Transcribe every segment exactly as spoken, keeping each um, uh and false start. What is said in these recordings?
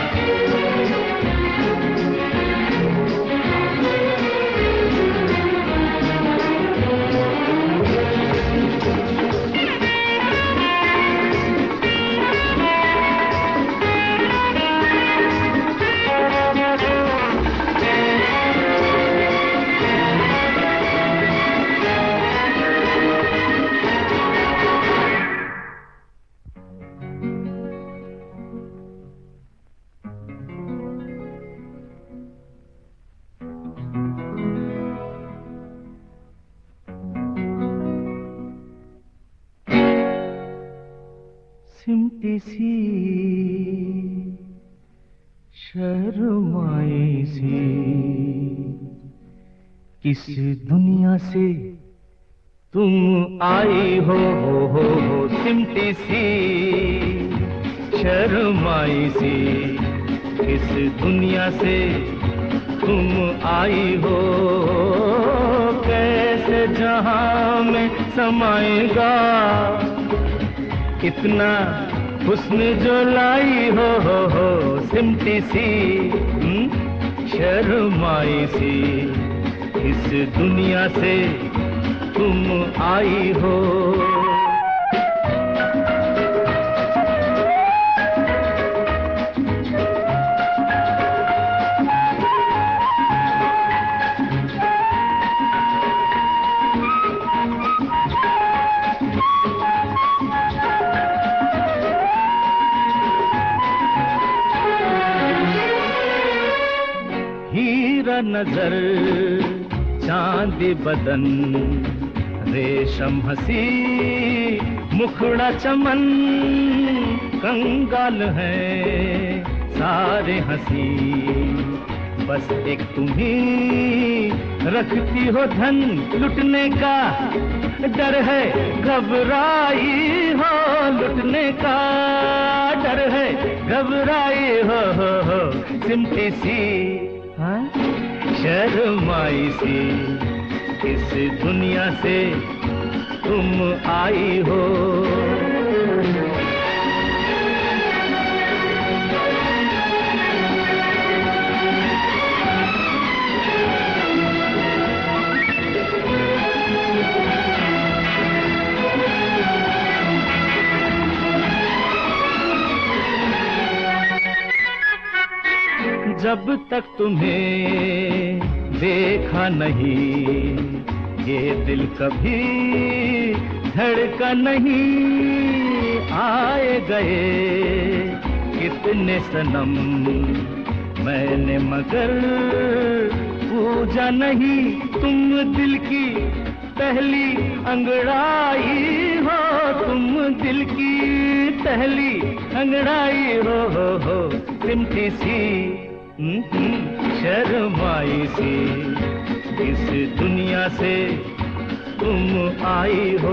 सिमटी सी शर्माई सी किस दुनिया से तुम आई हो, हो, हो, हो सिमटी सी शर्माई सी किस दुनिया से तुम आई हो। कैसे जहां में समाएगा इतना हुस्न जो लाई हो, हो, हो सिमटी सी शर्माई सी इस दुनिया से तुम आई हो। हीरा नजर चांद बदन रेशम हंसी मुखड़ा चमन कंगाल है सारे हंसी बस एक तुम्ही रखती हो धन लुटने का डर है घबराई हो लुटने का डर है घबराई हो, हो, हो सिमटी सी हाँ? शर्माई सी इस दुनिया से तुम आई हो। जब तक तुम्हें देखा नहीं ये दिल कभी धड़का नहीं। आए गए कितने सनम मैंने मगर पूजा नहीं। तुम दिल की पहली अंगड़ाई हो तुम दिल की पहली अंगड़ाई हो, हो, हो सिमटी सी शर्माई सी इस दुनिया से तुम आई हो।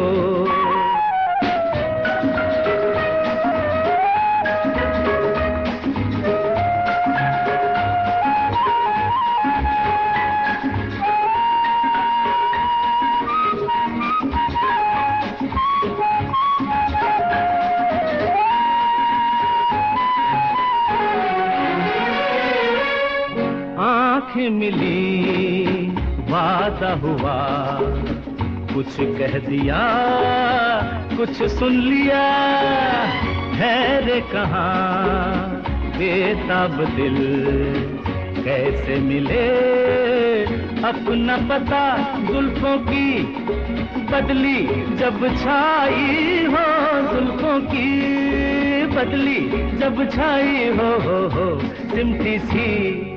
आँखें मिली वादा हुआ कुछ कह दिया कुछ सुन लिया ठहरे कहाँ बेताब दिल कैसे मिले अपना पता जुल्फों की बदली जब छाई हो जुल्फों की बदली जब छाई हो, हो, हो सिमटी सी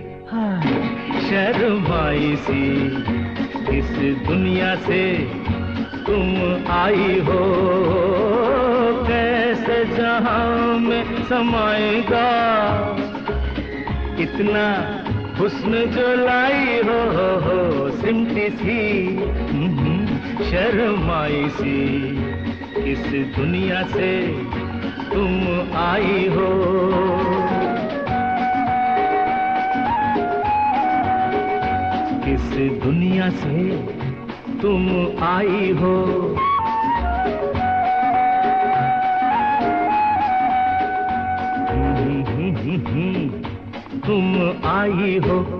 शर्माई सी इस दुनिया से तुम आई हो। कैसे जहां में समाएगा इतना हुस्न जो लाई हो, हो, हो सिमटी सी शर्माई सी इस दुनिया से तुम आई हो। इस दुनिया से तुम आई हो। हम्म हम्म हम्म हम्म आई हो।